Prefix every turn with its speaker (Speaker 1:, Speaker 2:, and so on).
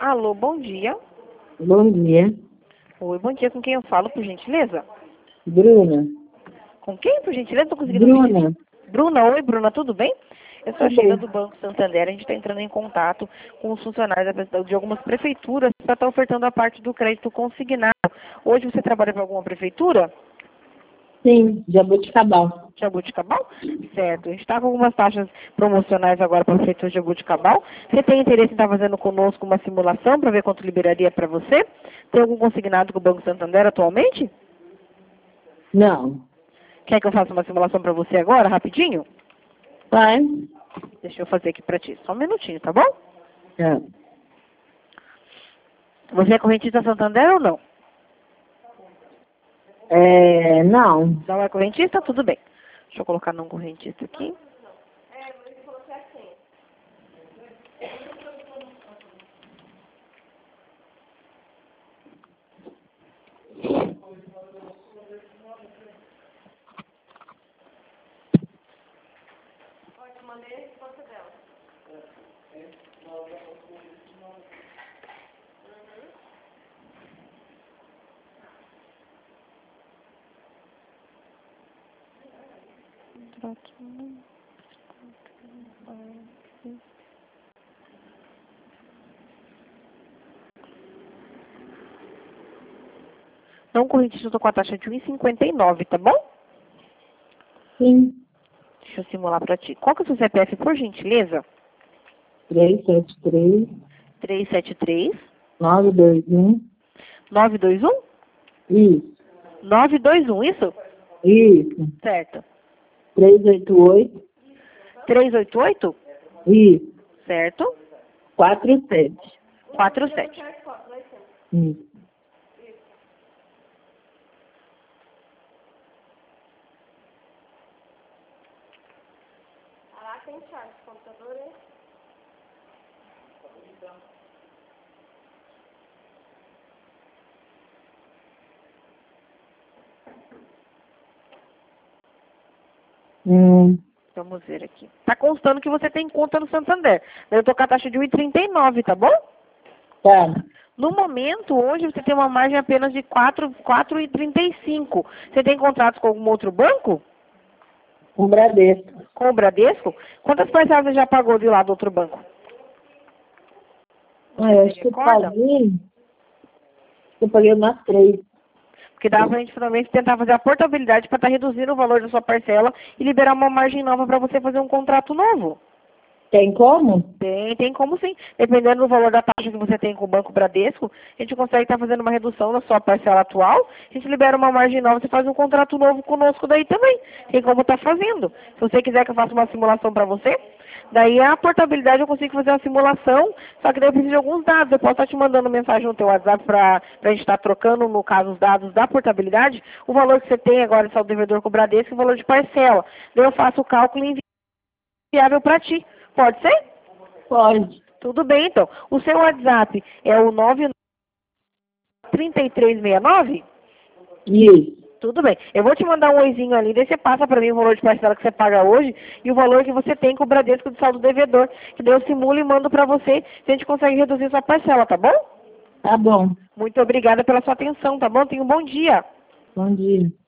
Speaker 1: Alô, bom dia.
Speaker 2: Bom dia.
Speaker 1: Oi, bom dia. Com quem eu falo, por gentileza?
Speaker 2: Bruna.
Speaker 1: Com quem, por gentileza? Estou conseguindo ouvir.
Speaker 2: Bruna.
Speaker 1: Bruna, oi, Bruna, tudo bem? Eu sou a
Speaker 2: Tudo
Speaker 1: Sheila
Speaker 2: bem.
Speaker 1: do Banco Santander. A gente está entrando em contato com os funcionários de algumas prefeituras para estar ofertando a parte do crédito consignado. Hoje você trabalha para alguma prefeitura?
Speaker 2: Sim, Jaboticabal.
Speaker 1: Jaboticabal? Certo. A gente está com algumas taxas promocionais agora para a prefeitura de Jaboticabal. Você tem interesse em estar fazendo conosco uma simulação para ver quanto liberaria para você? Tem algum consignado com o Banco Santander atualmente?
Speaker 2: Não.
Speaker 1: Quer que eu faça uma simulação para você agora, rapidinho?
Speaker 2: Vai.
Speaker 1: Deixa eu fazer aqui para ti. Só um minutinho, tá bom?
Speaker 2: É.
Speaker 1: Você é correntista Santander ou não?
Speaker 2: Não.
Speaker 1: Não é correntista? Tudo bem. Deixa eu colocar não correntista aqui. Não correntista, eu tô com a taxa de 1,59, tá bom?
Speaker 2: Sim.
Speaker 1: Deixa eu simular para ti. Qual que é o seu CPF, por gentileza?
Speaker 2: 373
Speaker 1: 373
Speaker 2: 921.
Speaker 1: 921?
Speaker 2: Isso.
Speaker 1: 921, isso?
Speaker 2: Isso.
Speaker 1: Certo.
Speaker 2: 388.
Speaker 1: 388?
Speaker 2: Isso.
Speaker 1: Certo.
Speaker 2: 47.
Speaker 1: 47.
Speaker 2: Isso.
Speaker 1: Vamos ver aqui. Tá constando que você tem conta no Santander. Eu tô com a taxa de 1,39, tá bom?
Speaker 2: Tá.
Speaker 1: No momento, hoje, você tem uma margem apenas de 4,35. Você tem contratos com algum outro banco?
Speaker 2: Um Bradesco.
Speaker 1: Com o Bradesco? Quantas parcelas você já pagou de lá do outro banco?
Speaker 2: Eu acho que eu paguei umas 3.
Speaker 1: Porque dá pra gente finalmente tentar fazer a portabilidade para estar reduzindo o valor da sua parcela e liberar uma margem nova para você fazer um contrato novo.
Speaker 2: Tem como?
Speaker 1: Tem como sim. Dependendo do valor da taxa que você tem com o Banco Bradesco, a gente consegue estar fazendo uma redução na sua parcela atual, a gente libera uma margem nova, você faz um contrato novo conosco daí também. Tem como estar fazendo. Se você quiser que eu faça uma simulação para você, daí a portabilidade eu consigo fazer uma simulação, só que daí eu preciso de alguns dados. Eu posso estar te mandando mensagem no teu WhatsApp para a gente estar trocando, no caso, os dados da portabilidade, o valor que você tem agora de saldo devedor com o Bradesco e o valor de parcela. Daí eu faço o cálculo e viável para ti. Pode ser?
Speaker 2: Pode.
Speaker 1: Tudo bem, então. O seu WhatsApp é o 93369?
Speaker 2: Isso.
Speaker 1: Tudo bem. Eu vou te mandar um oizinho ali, daí você passa para mim o valor de parcela que você paga hoje e o valor que você tem com o Bradesco de saldo devedor, que daí eu simulo e mando para você, se a gente consegue reduzir sua parcela, tá bom?
Speaker 2: Tá bom.
Speaker 1: Muito obrigada pela sua atenção, tá bom? Tenha um bom dia.
Speaker 2: Bom dia.